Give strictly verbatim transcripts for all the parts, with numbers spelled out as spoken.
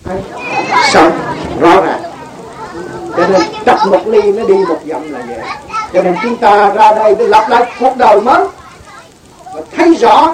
Xong rõ ràng. Cho nên tập một ly nó đi một dặm là vậy. Cho nên chúng ta ra đây để lặp lại cuộc đời mới và thấy rõ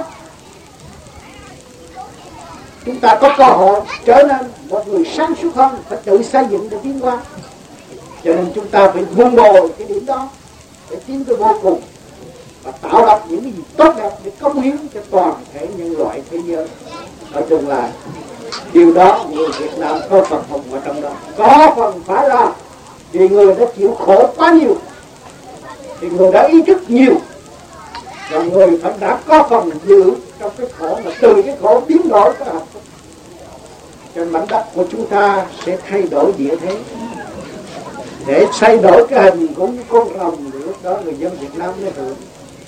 chúng ta có cơ hội trở nên một người sáng suốt hơn, phải tự xây dựng để tiến qua. Cho nên chúng ta phải vun bồi cái điểm đó để tiến tới vô cùng và tạo lập những cái gì tốt đẹp để cống hiến cho toàn thể nhân loại thế giới. Nói chung là điều đó người Việt Nam có phần hồng ở trong đó, có phần phải là vì người đã chịu khổ quá nhiều thì người đã ý thức nhiều, và người phải đã có phần giữ trong cái khổ, mà từ cái khổ biến đổi cái hạnh phúc. Cho mảnh đất của chúng ta sẽ thay đổi địa thế, để thay đổi cái hình của những con rồng, thì lúc đó người dân Việt Nam mới hưởng.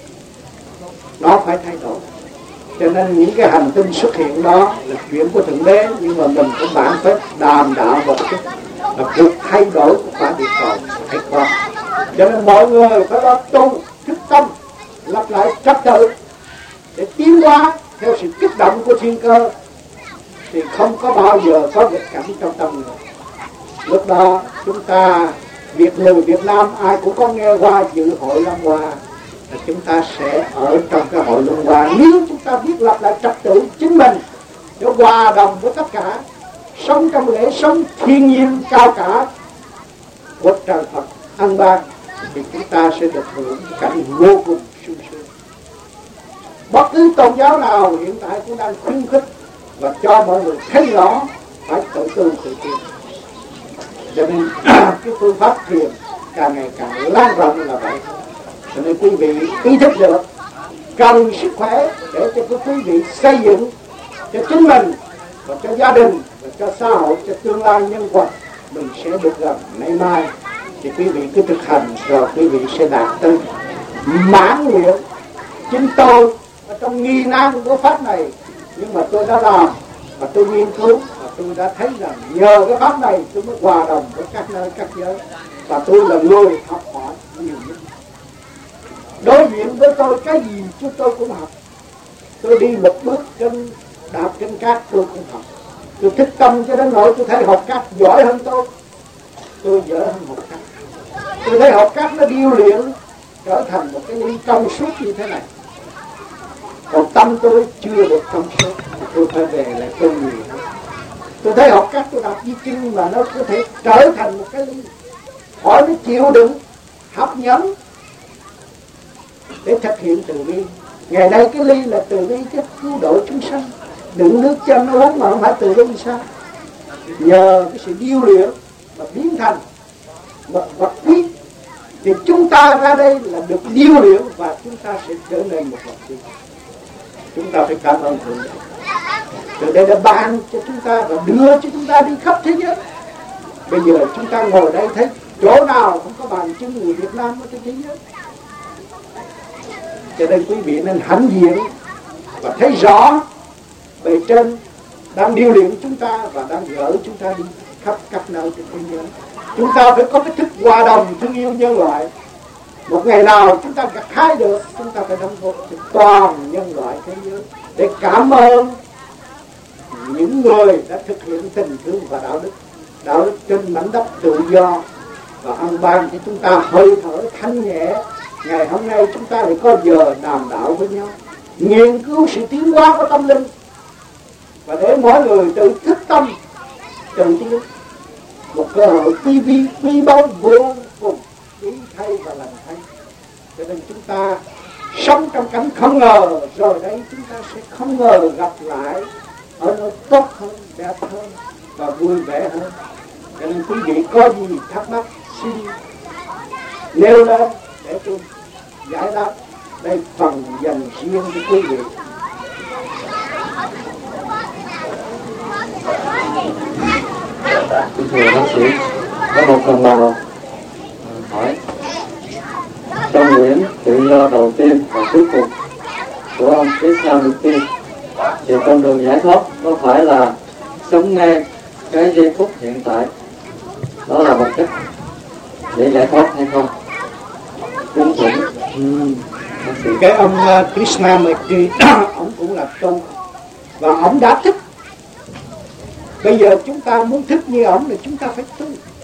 Nó phải thay đổi. Cho nên những cái hành tinh xuất hiện đó là chuyện của Thượng Đế, nhưng mà mình cũng bản phép đàm đạo một chút là cuộc thay đổi của cả địa cầu phải có. Cho nên mọi người phải lo tu thức tâm, lập lại trật tự để tiến hóa theo sự kích động của thiên cơ, thì không có bao giờ có nghịch cảnh trong tâm người. Lúc đó chúng ta Việt người Việt Nam ai cũng có nghe qua dự hội Lâm Hoa, là chúng ta sẽ ở trong cái hội Luân Hoa nếu chúng ta biết lập lại trật tự chính mình để hòa đồng với tất cả, sống trong lễ sống thiên nhiên cao cả của trời Phật an ban, thì chúng ta sẽ được hưởng cảnh vô cùng sung sướng. Bất cứ tôn giáo nào hiện tại cũng đang khuyến khích và cho mọi người thấy rõ phải tự tu tự tiến. Cho nên cái phương pháp thiền càng ngày càng lan rộng là vậy. Cho nên quý vị ý thức được cần sức khỏe để cho quý vị xây dựng cho chính mình và cho gia đình và cho xã hội, cho tương lai nhân vật mình sẽ được gần nay mai, thì quý vị cứ thực hành rồi quý vị sẽ đạt tới mãn nguyện. Chính tôi ở trong nghi nan của pháp này, nhưng mà tôi đã làm và tôi nghiên cứu và tôi đã thấy rằng nhờ cái pháp này tôi mới hòa đồng với các nơi các giới, và tôi là người học hỏi nhiều nhất. Đối diện với tôi cái gì chứ tôi cũng học. Tôi đi một bước trên đạp trên cát tôi cũng học. Tôi thích tâm cho đến nỗi tôi thấy học cát giỏi hơn tôi, tôi dở hơn học cát. Tôi thấy học cát nó điêu luyện trở thành một cái ly trong suốt như thế này, còn tâm tôi chưa được trong suốt, tôi phải về lại tôi nhiều. Tôi thấy học cát tôi đạp di chân mà nó có thể trở thành một cái ly, hỏi nó chịu đựng học nhẫn để thực hiện từ bi. Ngày nay cái ly là từ bi chứ cứu độ chúng sanh, đựng nước cho nó uống mà không phải từ bi sao? Nhờ cái sự điêu luyện mà biến thành một vật quý, thì chúng ta ra đây là được điêu luyện và chúng ta sẽ trở nên một vật quý. Chúng ta phải cảm ơn Thượng Đế. Thượng Đế đã ban cho chúng ta và đưa cho chúng ta đi khắp thế giới. Bây giờ chúng ta ngồi đây thấy chỗ nào không có bàn chân người Việt Nam ở trên thế giới. Cho nên quý vị nên hãnh diện và thấy rõ bề trên đang điêu luyện chúng ta và đang gỡ chúng ta đi khắp các nơi trên thế giới. Chúng ta phải có cái thức hòa đồng thương yêu nhân loại. Một ngày nào chúng ta gặt hái được, chúng ta phải đóng góp cho toàn nhân loại thế giới để cảm ơn những người đã thực hiện tình thương và đạo đức, đạo đức trên mảnh đất tự do và an ban cho chúng ta hơi thở thanh nhẹ. Ngày hôm nay chúng ta lại có giờ đàm đạo với nhau, nghiên cứu sự tiến hóa của tâm linh, và để mỗi người tự thức tâm, tự tiến. Một cơ hội quý vi, quý báu vô cùng, quý thay và lành thay. Cho nên chúng ta sống trong cảnh không ngờ, rồi đây chúng ta sẽ không ngờ gặp lại ở nơi tốt hơn, đẹp hơn và vui vẻ hơn. Cho nên quý vị có gì thắc mắc xin nêu lên để tôi giải đáp. Đây phần dành riêng cho quý vị. Thưa bác sĩ, có một phần nào hỏi trong nguyện tự do đầu tiên và cuối cùng của ông Krishnamurti, thì con đường giải thoát có phải là sống ngay cái giây phút hiện tại, đó là một cách để giải thoát hay không? Đúng vậy. Ừ. Cái ông uh, Krishnamurti ông cũng là tu và ông đã thức Bây giờ chúng ta muốn thức như ổng thì chúng ta phải tu.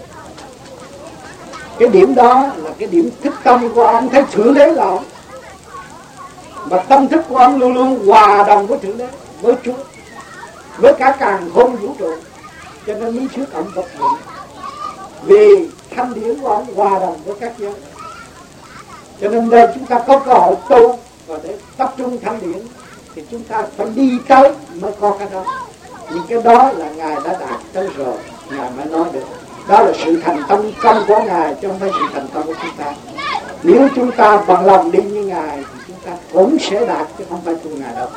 Cái điểm đó là cái điểm thức tâm của ông, thấy Thượng Đế là ông. Và tâm thức của ông luôn luôn hòa đồng với Thượng Đế, với Chúa, với cả càn khôn vũ trụ. Cho nên lý thuyết ông bất định. Vì thanh điển của ông hòa đồng với các giới. Cho nên đây chúng ta có cơ hội tu và để tập trung thanh điển thì chúng ta phải đi tới mới có cái đó. Nhưng cái đó là Ngài đã đạt tới rồi, Ngài mới nói được. Đó là sự thành tâm công của Ngài chứ không phải sự thành công của chúng ta. Nếu chúng ta bằng lòng đi như Ngài thì chúng ta cũng sẽ đạt chứ không phải tu Ngài đâu.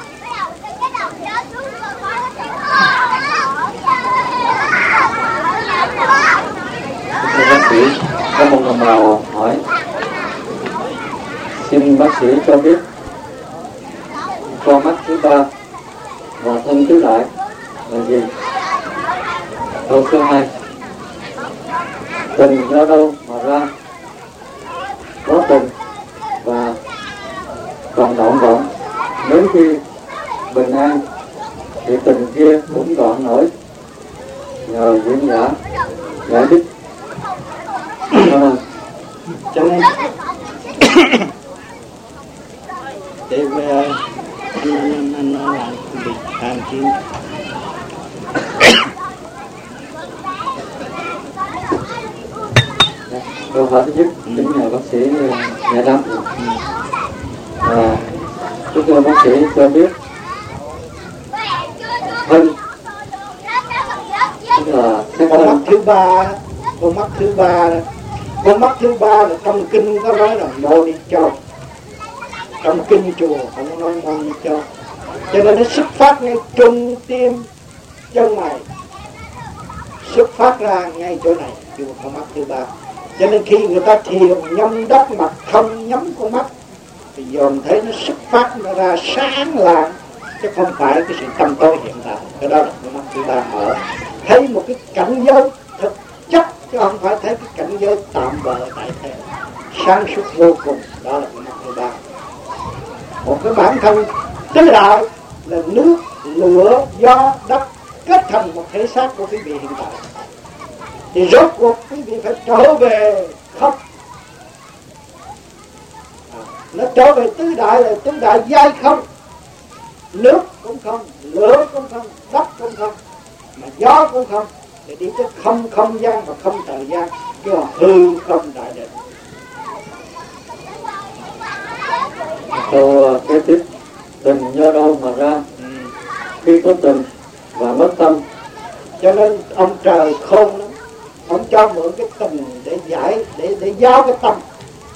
Thưa bác sĩ, có một đồng bào hỏi, xin bác sĩ cho biết con mắt thứ ba và thân tứ đại là gì? Câu số hai, tình do đâu mà ra? Có tình và còn đoạn vọng, nếu khi bình an thì tình kia cũng đoạn nổi. Nhờ diễn giả giải thích. Cho nên để về anh anh nói lại bị tham chiến. Câu hỏi thứ nhất, kính nhờ bác sĩ giải đáp. À, chúng tôi bác sĩ cho biết thân tức là con mắt thứ ba, con mắt thứ ba, con mắt thứ ba là trong kinh có nói là mô đi châu. Trong kinh chùa không có nói mô đi châu. Cho nên nó xuất phát ngay trung tim chân mày, xuất phát ra ngay chỗ này, chùa con mắt thứ ba. Cho nên khi người ta thiền nhắm đất mặt không nhắm con mắt thì dòm thấy nó xuất phát nó ra sáng lạng, chứ không phải cái sự tâm tối hiện tại. Cái đó là con mắt thứ ba mở, thấy một cái cảnh giới thực chất chứ không phải thấy cái cảnh giới tạm bợ tại thế, sáng suốt vô cùng. Đó là con mắt thứ ba. Một cái bản thân tứ đại là nước, lửa, gió, đất kết thành một thể xác của quý vị hiện tại. Thì rốt cuộc quý vị phải trở về không. À, nó trở về tứ đại là tứ đại giai không. Nước cũng không, lửa cũng không, đất cũng không, mà gió cũng không. Để đi tới không không gian và không thời gian, kêu là hư không đại định. câu kế tiếp, tình do đâu mà ra? Ừ. Khi có tình và mất tâm. Cho nên ông trời khôn lắm, ông cho mượn cái tình để giải, để để giáo cái tâm.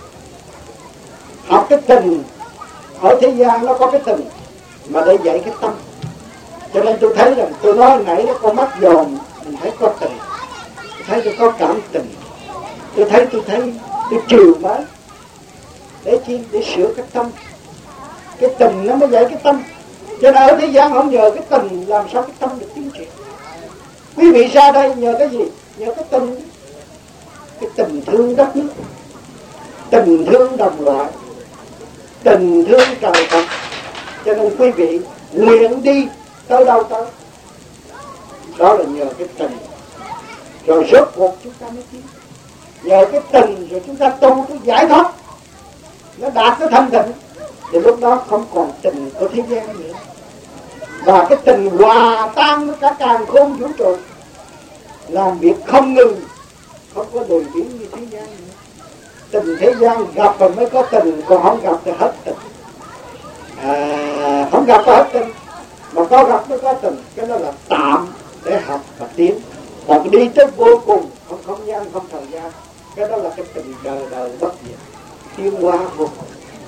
Học cái tình ở thế gian nó có cái tình mà để dạy cái tâm. Cho nên tôi thấy rằng tôi nói nãy đó, con mắt dòm mình thấy có tình, tôi thấy tôi có cảm tình, tôi thấy tôi thấy tôi chiều mới để chi, để sửa cái tâm. Cái tình nó mới dạy cái tâm. Cho nên ở thế gian không nhờ cái tình làm sao cái tâm được tiến triển. Quý vị ra đây nhờ cái gì? Nhờ cái tình. Cái tình thương đất nước, tình thương đồng loại, tình thương trời Phật. Cho nên quý vị nguyện đi tới đâu tới. Đó là nhờ cái tình. Rồi rốt cuộc chúng ta mới tiến. Nhờ cái tình rồi chúng ta tu cái giải thoát, nó đạt cái thanh tịnh. Thì lúc đó không còn tình của thế gian nữa. Và cái tình hòa tan với cả càn khôn vũ trụ, làm việc không ngừng, không có lùi biến như thế gian nữa. Tình thế gian gặp rồi mới có tình, còn không gặp thì hết tình. À, không gặp có hết tình, mà có gặp mới có tình. Cái đó là tạm để học và tiến. Còn đi tới vô cùng, không không gian, không thời gian, cái đó là cái tình đời đời bất diệt, tiến hóa vô cùng.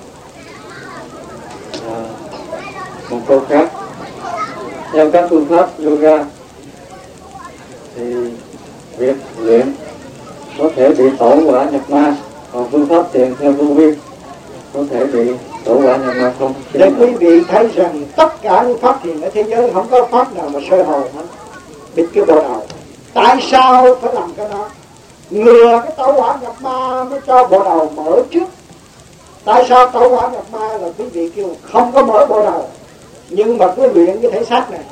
À, một câu khác, theo các phương pháp yoga thì việc luyện có thể bị tẩu quả nhập ma, còn phương pháp thiền theo vô vi có thể bị tẩu quả nhập ma không? Để quý vị thấy rằng tất cả những pháp thiền ở thế giới không có pháp nào mà sơ hồn hết, bịt cái bộ đầu. Tại sao phải làm cái đó? Ngừa cái tẩu quả nhập ma mới cho bộ đầu mở trước. Tại sao tẩu quả nhập ma là quý vị kêu không có mở bộ đầu, nhưng mà cứ luyện cái thể xác này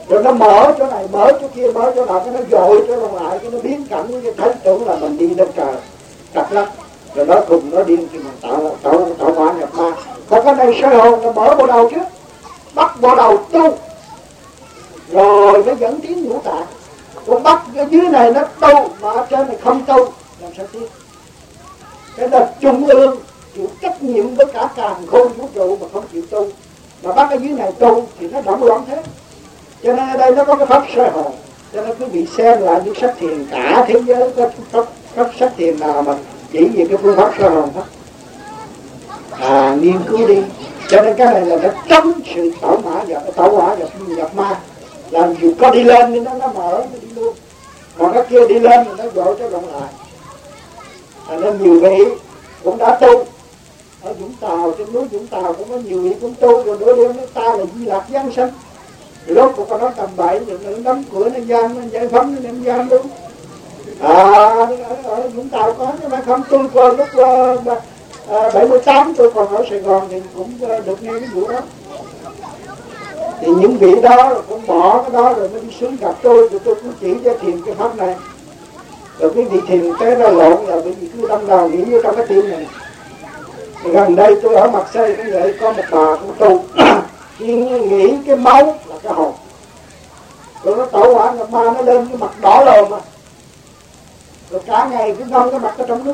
rồi nó mở chỗ này, mở chỗ kia, mở chỗ nào, cái nó dội trở lại, cái nó biến cảnh, cái thấy tưởng là mình đi lên trời, chặt lắm. Rồi nó cùng nó điên thì mình tạo tạo tạo hóa nhập ma. Còn cái này soi hồn là mở bộ đầu trước, bắt bộ đầu tu, rồi mới dẫn tiến ngũ tạng. Còn bắt cái dưới này nó tu mà ở trên này không tu, làm sao tiến? Cái là trung ương chịu trách nhiệm với cả càn khôn vũ trụ mà không chịu tu, mà bắt cái dưới này tu thì nó động loạn thế. Cho nên ở đây nó có cái pháp soi hồn. Cho nên quý vị xem lại những sách thiền cả thế giới có pháp, pháp sách thiền nào mà chỉ về cái phương pháp soi hồn hết. À, nghiên cứu đi. Cho nên cái này là nó tránh sự tẩu mã và tẩu hỏa và nhập ma. Làm dù có đi lên thì nó nó mở nó đi luôn, còn cái kia đi lên thì nó dội cho rộng lại. À, nên nhiều vị cũng đã tu ở Vũng Tàu, trên núi Vũng Tàu cũng có nhiều vị cũng tu, rồi nửa đêm nó ta là Di Lạc Giáng Sinh. Lúc của con nó tầm bậy rồi nó đóng cửa nó giam, nó giải phóng nó đem giam luôn. À, ở, ở Vũng Tàu có, nhưng mà không, tôi còn lúc uh, uh, bảy mươi tám tôi còn ở Sài Gòn thì cũng uh, được nghe cái vụ đó. Thì những vị đó cũng bỏ cái đó rồi mới đi xuống gặp tôi, rồi tôi cũng chỉ cho thiền cái pháp này. Rồi cái vị thiền cái nó lộn là bởi vì cứ đâm đầu nghĩ vô trong cái tim này. Gần đây tôi ở Mặt Xây cũng vậy, có một bà cũng tu nghĩ cái máu là cái hồn, rồi nó tẩu hỏa nhập ma, nó lên cái mặt đỏ lòm mà, rồi cả ngày cứ ngâm cái mặt ở trong nước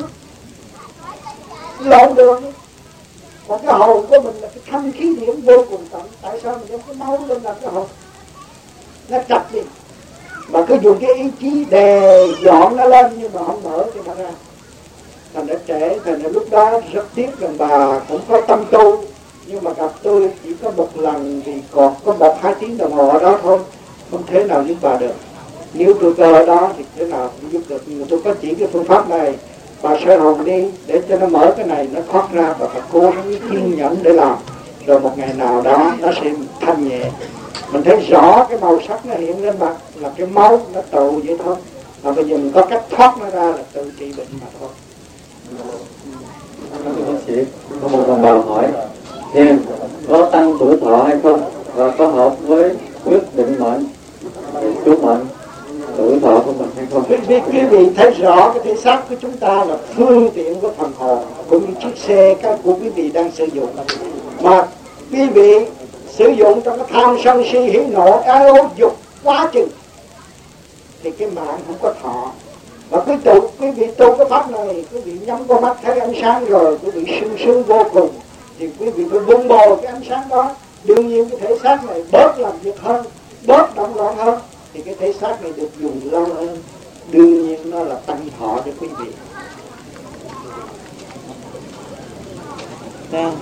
lộn đường. Còn cái hồn của mình là cái thanh khí điển vô cùng tận. Tại sao mình đem cái máu lên làm cái hồn? Nó chặt đi, mà cứ dùng cái ý chí đè dọn nó lên nhưng mà không mở cho nó ra. Thành đã trễ, thành đã lúc đó rất tiếc rằng bà cũng có tâm tu, nhưng mà gặp tôi chỉ có một lần thì còn có một hai tiếng đồng hồ ở đó thôi, không thể nào giúp bà được. Nếu tôi có ở đó thì thế nào cũng giúp được, nhưng mà tôi có chỉ cái phương pháp này, bà soi hồn đi để cho nó mở cái này, nó thoát ra, và phải cố gắng kiên nhẫn để làm, rồi một ngày nào đó nó sẽ thanh nhẹ. Mình thấy rõ cái màu sắc nó hiện lên mặt là cái máu nó tụ vậy thôi, mà bây giờ mình có cách thoát nó ra là tự trị bệnh mà thôi. Bác sĩ, có một đồng bào hỏi thiền có tăng tuổi thọ hay không, và có hợp với quyết định mệnh, chú mệnh tuổi thọ của mình hay không? Quý vị, quý vị thấy rõ cái thể xác của chúng ta là phương tiện của phần hồn, cũng như chiếc xe cái của quý vị đang sử dụng, mà quý vị sử dụng trong cái tham sân si hỉ nộ ái ố dục quá chừng thì cái mạng không có thọ. Và quý tu, quý vị tu cái pháp này, quý vị nhắm con mắt thấy ánh sáng rồi, quý vị sung sướng vô cùng, thì quý vị phải vun bồi cái ánh sáng đó. Đương nhiên cái thể xác này bớt làm việc hơn, bớt động loạn hơn, thì cái thể xác này được dùng lâu hơn. Đương nhiên nó là tăng thọ cho quý vị. Sao?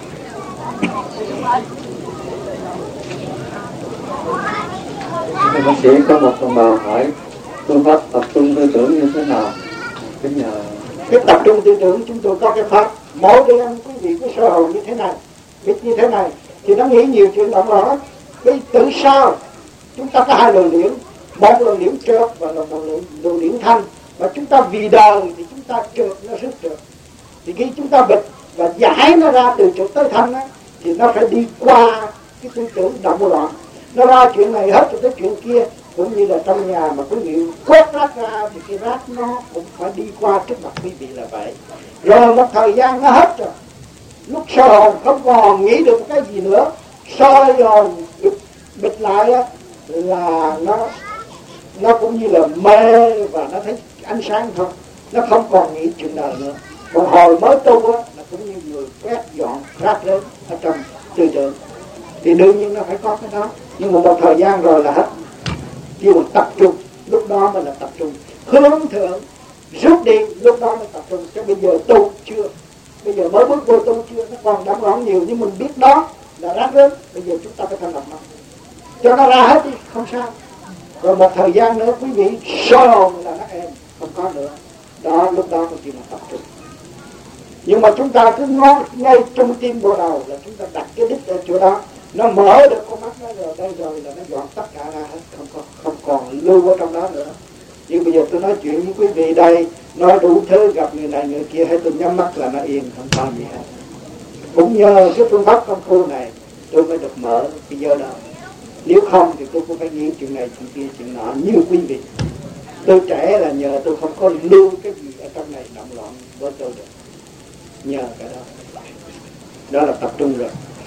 Bác sĩ, có một đồng bào hỏi phương pháp tập trung tư tưởng như thế nào? Cái nhờ cái tập trung tư tưởng chúng tôi có cái pháp mỗi đêm quý vị cứ soi hồn như thế này, biết như thế này thì nó nghĩ nhiều chuyện động loạn. Vì tự sao chúng ta có hai luồng điển, một luồng điển trượt và một luồng điển thanh, và chúng ta vì đời thì chúng ta trượt, nó rất trượt. Thì khi chúng ta bịch và giải nó ra từ trượt tới thanh á, thì nó phải đi qua cái tư tưởng động loạn, nó ra chuyện này hết rồi tới chuyện kia. Cũng như là trong nhà mà quý vị quét rác ra thì cái rác nó cũng phải đi qua trước mặt quý vị là vậy. Rồi một thời gian nó hết rồi, lúc soi hồn không còn nghĩ được cái gì nữa, soi rồi bịt, bịt lại á, là nó nó cũng như là mê và nó thấy ánh sáng thôi, nó không còn nghĩ chuyện đời nữa. Còn hồi mới tu á là cũng như người quét dọn rác lên ở trong tư tưởng, thì đương nhiên nó phải có cái đó. Nhưng mà một thời gian rồi là hết, chỉ một tập trung, lúc đó mới là tập trung. Hướng thượng rút đi, lúc đó mới tập trung. Chứ bây giờ tu chưa, bây giờ mới bước vô tu chưa, nó còn đậm loạn nhiều, nhưng mình biết đó là rác rớt. Bây giờ chúng ta phải thành lập nó, cho nó ra hết đi, không sao. Rồi một thời gian nữa quý vị soi hồn là nó êm, không có nữa. Đó, lúc đó mới chỉ là tập trung. Nhưng mà chúng ta cứ ngó ngay trung tim bộ đầu là chúng ta đặt cái đích ở chỗ đó, nó mở được con mắt nó rồi, đây rồi là nó dọn tất cả ra hết, không còn, không còn lưu ở trong đó nữa. Nhưng bây giờ tôi nói chuyện với quý vị đây, nói đủ thứ, gặp người này người kia, hay tôi nhắm mắt là nó yên, không có gì hết. Cũng nhờ cái phương pháp công phu này tôi mới được mở cái giờ đó. Nếu không thì tôi cũng phải nghĩ chuyện này chuyện kia chuyện nọ như quý vị. Tôi trẻ là nhờ tôi không có lưu cái gì ở trong này động loạn với tôi được, nhờ cái đó. Đó là tập trung rồi.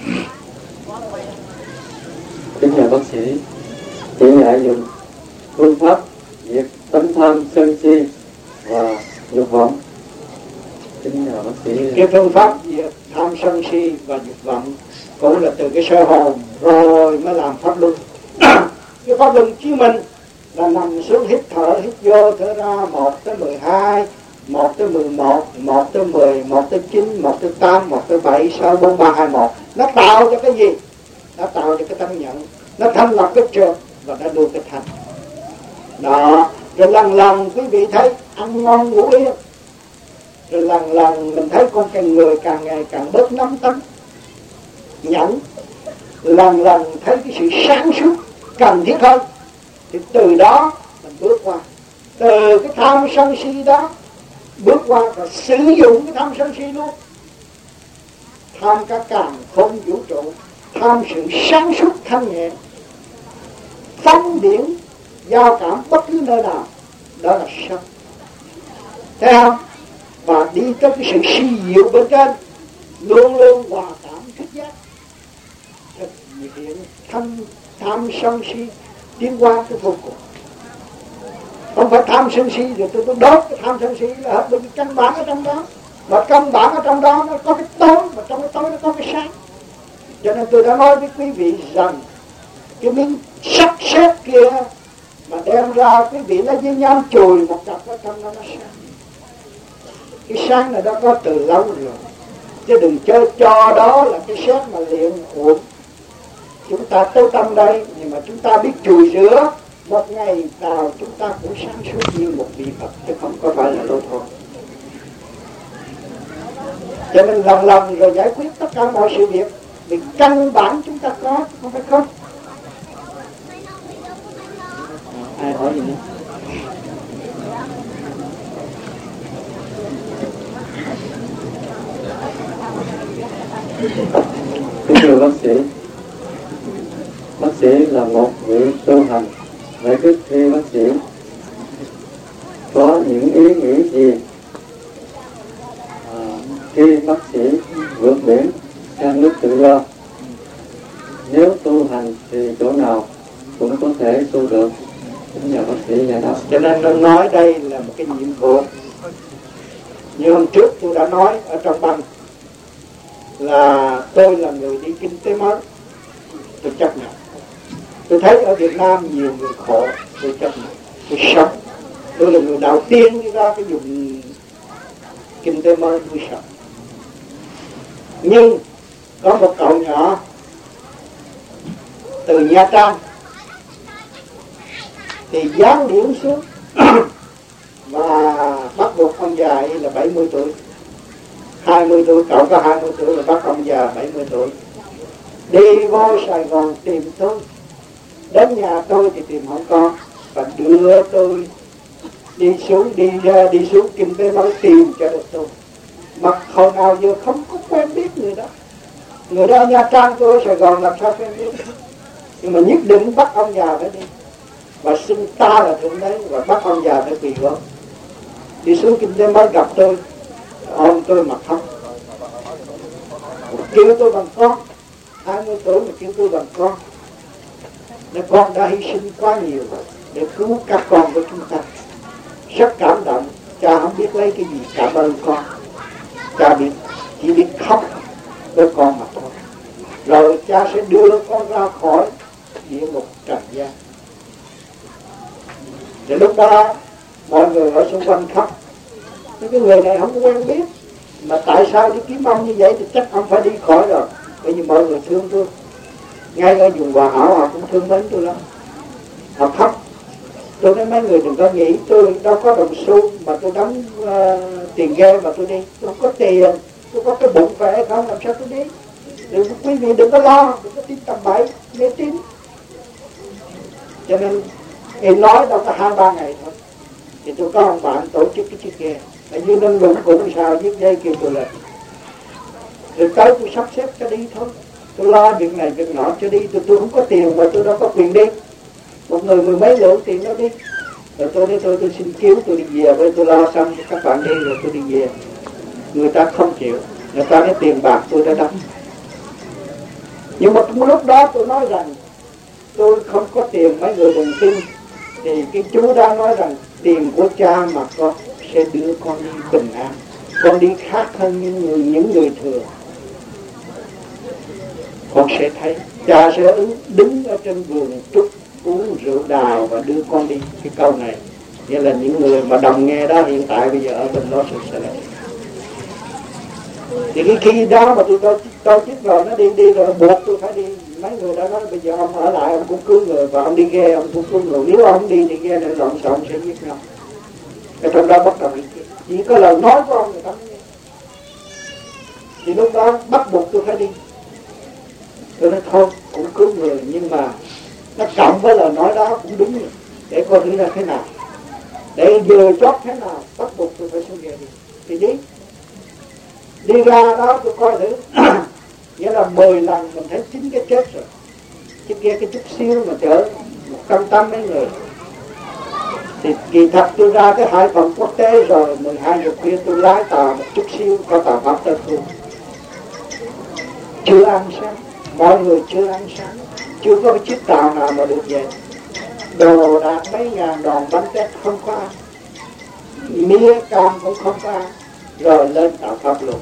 Kính nhờ bác sĩ chỉ dạy dùng phương pháp diệt tánh tham sân si và dục vọng. Kính nhờ bác sĩ. Cái phương pháp diệt tham sân si và dục vọng cũng là từ cái sơ hồn rồi mới làm pháp luân. Cái pháp luân chiếu mình là nằm xuống hít thở, hít vô thở ra, một tới mười hai, một tới mười một, một tới mười, một tới chín, một tới tám, một tới bảy, sáu, bốn, ba, hai, một. Nó tạo cho cái gì? Nó tạo cho cái tâm nhận. Nó thanh lọc cái trượt và nó đưa cái thanh. Đó. Rồi lần lần quý vị thấy ăn ngon ngủ yên. Rồi lần lần mình thấy con càng người càng ngày càng bớt nắm tấm nhẫn. Lần lần thấy cái sự sáng suốt cần thiết hơn. Thì từ đó mình bước qua. Từ cái tham sân si đó bước qua và sử dụng cái tham sân si luôn. Tham cả càn khôn vũ trụ, tham sự sáng suốt thanh nhẹ, phóng điển giao cảm bất cứ nơi nào. Đó là sân. Thấy không? Và đi tới cái sự suy diệu bên trên, luôn luôn hòa cảm thức giác, thực hiện tham tham sân si tiến qua cái vô cùng. Không phải tham sân si rồi tôi tôi đốt cái tham sân si là hết, bởi vì căn bản ở trong đó. Mà căn bản ở trong đó nó có cái tối, mà trong cái tối nó có cái sáng. Cho nên tôi đã nói với quý vị rằng cái miếng sắt sét kia mà đem ra quý vị lấy với nhau chùi một cặp ở trong đó nó sáng. Cái sáng này đã có từ lâu rồi, chứ đừng cho cho đó là cái sét mà liền uổng. Chúng ta tới tâm đây, nhưng mà chúng ta biết chùi rửa, một ngày nào chúng ta cũng sáng suốt như một vị Phật, chứ không có phải là lô thôi. Cho nên lần lần rồi giải quyết tất cả mọi sự việc, vì căn bản chúng ta có, không phải không. Ai hỏi gì nữa? Kính thưa bác sĩ, bác sĩ là một vị tu hành, vậy trước khi bác sĩ có những ý nghĩ gì à, khi bác sĩ vượt biển sang nước tự do? Nếu tu hành thì chỗ nào cũng có thể tu được. Kính nhờ bác sĩ giải đáp. Cho nên tôi nói đây là một cái nhiệm vụ. Như hôm trước tôi đã nói ở trong băng là tôi là người đi kinh tế mới, tôi chấp nhận. Tôi thấy ở Việt Nam nhiều người khổ, tôi chấp nhận. Tôi sống. Tôi là người đầu tiên đi ra cái vùng kinh tế mới, tôi sống. Nhưng có một cậu nhỏ từ Nha Trang thì giáng điển xuống và bắt buộc ông già ấy là bảy mươi tuổi, hai mươi tuổi, cậu có hai mươi tuổi là bắt ông già bảy mươi tuổi đi vô Sài Gòn tìm tôi. Đến nhà tôi thì tìm không có, và đưa tôi đi xuống đi ra đi xuống kinh tế mới tìm cho được tôi. Mà hồi nào giờ không có quen biết người đó. Người đó ở Nha Trang, tôi ở Sài Gòn làm sao quen biết. Nhưng mà nhất định bắt ông già phải đi, và xin ta là thượng đế, và bắt ông già phải quỳ gối. Đi xuống kinh tế mới gặp tôi, ôm tôi mà khóc, kêu tôi bằng con. Hai mươi tuổi mà kêu tôi bằng con. Để con đã hy sinh quá nhiều để cứu các con của chúng ta. Rất cảm động. Cha không biết lấy cái gì cảm ơn con. Cha biết, chỉ biết khóc với con mà thôi. Rồi cha sẽ đưa con ra khỏi địa ngục trần gian. Để lúc đó mọi người ở xung quanh khóc. Cái người này không có quen biết, mà tại sao đi kiếm ông như vậy thì chắc ông phải đi khỏi rồi. Bởi vì mọi người thương tôi. Ngay ở vùng Hòa Hảo họ cũng thương mến tôi lắm. Họ khóc. Tôi nói mấy người đừng có nghĩ tôi đâu có đồng xu mà tôi đóng uh, tiền ghê mà tôi đi. Tôi không có tiền, tôi có cái bụng khỏe không, làm sao tôi đi. Đừng, quý vị đừng có lo, đừng có tin tầm bậy, mê tín. Cho nên em nói đâu có hai ba ngày thôi. Thì tôi có ông bạn tổ chức cái chiếc ghe. Tại vì nên lũng cũng sao viết dây kêu tôi lên. Rồi tới tôi sắp xếp cho đi thôi. tôi lo việc này việc nọ cho đi, tôi tôi không có tiền mà tôi đâu có quyền đi. Một người mười mấy lượng tiền đó đi, rồi tôi đi tôi tôi xin cứu tôi đi về, với tôi lo xong các bạn đi rồi tôi đi về. Người ta không chịu, người ta nói tiền bạc tôi đã đóng. Nhưng mà lúc đó tôi nói rằng tôi không có tiền, mấy người đừng tin. Thì cái chú đã nói rằng tiền của cha mà con sẽ đưa con đi bình an, con đi khác hơn những người những người thường. Con sẽ thấy cha sẽ đứng ở trên vườn trúc uống rượu đào và đưa con đi. Cái câu này nghĩa là những người mà đồng nghe đó hiện tại bây giờ ở bên đó sẽ sẽ thì cái khi đó mà tôi tôi tôi chết rồi, nó đi đi rồi buộc tôi phải đi. Mấy người đã nói bây giờ ông ở lại, ông cũng cứu người, và ông đi ghe ông cũng cứu người. Nếu ông đi thì ghe này lộn xộn sẽ giết nhau. Cái trong đó bắt đầu chỉ có lời nói của ông người ta nghe. Thì lúc đó bắt buộc tôi phải đi. Tôi nói thôi cũng cứu người, nhưng mà nó cộng với lời nói đó cũng đúng rồi, để coi thử ra thế nào, để vừa chót thế nào bắt buộc tôi phải xuống ghe đi. Thì đi đi ra đó tôi coi thử nghĩa là mười lần mình thấy chín cái chết rồi. Chứ kia cái chút xíu mà chở một trăm tám mấy người. Thì kỳ thật tôi ra cái hải phận quốc tế rồi, mười hai giờ khuya tôi lái tàu một chút xíu, có tàu pháp tới khu. Chưa ăn sáng, mọi người chưa ăn sáng, chưa có cái chiếc tàu nào mà được về. Đồ đạc mấy ngàn đòn bánh tét không có ăn, mía cam cũng không có ăn, rồi lên tàu pháp luôn.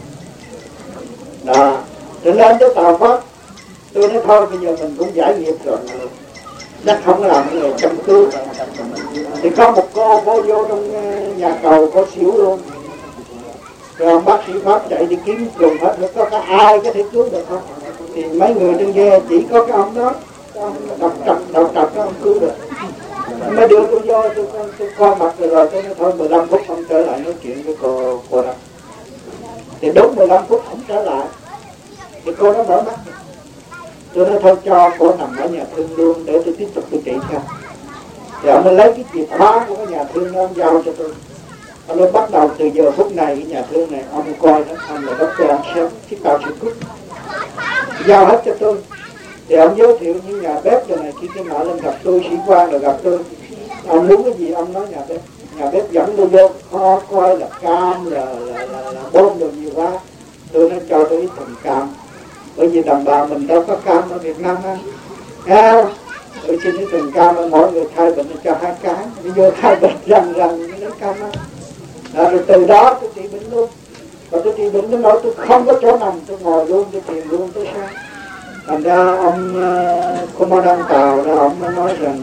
Đó, rồi lên tới tàu pháp, tôi nói thôi bây giờ mình cũng giải nghiệp rồi, chắc không có làm người chăm cứu. Thì có một cô vô vô trong nhà cầu có xỉu luôn. Rồi ông bác sĩ Pháp chạy đi kiếm dùng hết, rồi có cả ai có thể cứu được không? Thì mấy người trên ghe chỉ có cái ông đó, ông đọc trật đọc trật đó ông cứu được. Mới đưa tôi vô, tôi, tôi, tôi coi mặt rồi, rồi tôi nói thôi mười lăm phút ông trở lại nói chuyện với cô cô đó. Thì đúng mười lăm phút ông trở lại, thì cô nó mở mắt. Tôi nói thôi cho cô nằm ở nhà thương luôn để tôi tiếp tục tôi trị cho. Thì ông mới lấy cái chìa khóa của cái nhà thương đó ông giao cho tôi. Ông nói bắt đầu từ giờ phút này cái nhà thương này ông coi đó, ông là doctor ăn sớm chứ tao sẽ cút. Giao hết cho tôi. Thì ông giới thiệu những nhà bếp rồi này kia kia nọ lên gặp tôi, sĩ quan rồi gặp tôi. Ông muốn cái gì ông nói nhà bếp. Nhà bếp dẫn tôi vô kho coi là cam là, là, là, là bom đồ nhiều quá. Tôi nói cho tôi ít thùng cam. Bởi vì đồng bào mình đâu có cam ở Việt Nam á. À, tôi xin cái thùng cam ở mỗi người thay bệnh cho hai cái. Bây giờ thay bệnh rần rần mới lấy cam á. À, rồi từ đó tôi trị bệnh luôn. Và tôi trị bệnh đến nỗi tôi không có chỗ nằm, tôi ngồi luôn, tôi thiền luôn tới sáng. Thành ra ông uh, Commandant Tàu đó, ông mới nói rằng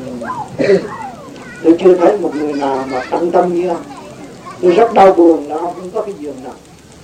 tôi chưa thấy một người nào mà tận tâm như ông. Tôi rất đau buồn là ông không có cái giường nào.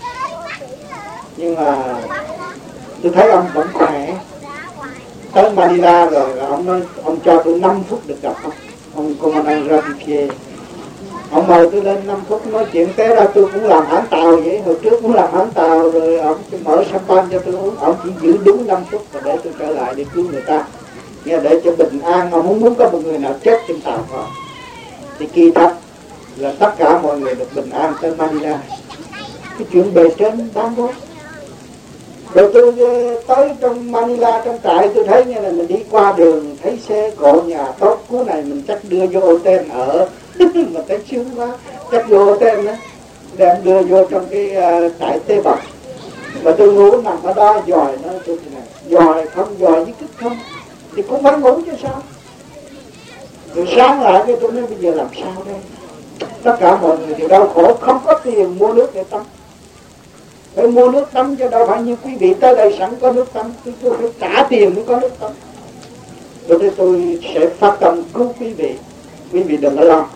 Nhưng mà tôi thấy ông vẫn khỏe. Tới Manila rồi ông nói ông cho tôi năm phút được gặp ông. Ông Commandant Ratifier. Ông mời tôi lên năm phút nói chuyện, té ra tôi cũng làm hãng tàu vậy. Hồi trước cũng làm hãng tàu rồi ông mở champagne cho tôi uống. Ông chỉ giữ đúng năm phút và để tôi trở lại để cứu người ta. Nghe để cho bình an, ông không muốn có một người nào chết trên tàu họ. Thì kỳ thật là tất cả mọi người được bình an tới Manila. Cái chuyện bề trên đáng vô. Rồi tôi tới trong Manila, trong trại tôi thấy như là mình đi qua đường, thấy xe cộ nhà tốt, cú này mình chắc đưa vô hotel ở. Mà thấy sướng quá, chắc vô hotel đó, đem đưa vô trong cái uh, trại tế bào. Và tôi ngủ nằm ở đó, dòi nó tôi thế này, dòi không, dòi với kích không, thì cũng phải ngủ chứ sao. Rồi sáng lại cái tôi nói bây giờ làm sao đây. Tất cả mọi người thì đau khổ, không có tiền mua nước để tắm. Phải mua nước tắm cho đâu phải như quý vị tới đây sẵn có nước tắm, tôi phải trả tiền mới có nước tắm. Rồi thì tôi sẽ phát tâm cứu quý vị, quý vị đừng có lo.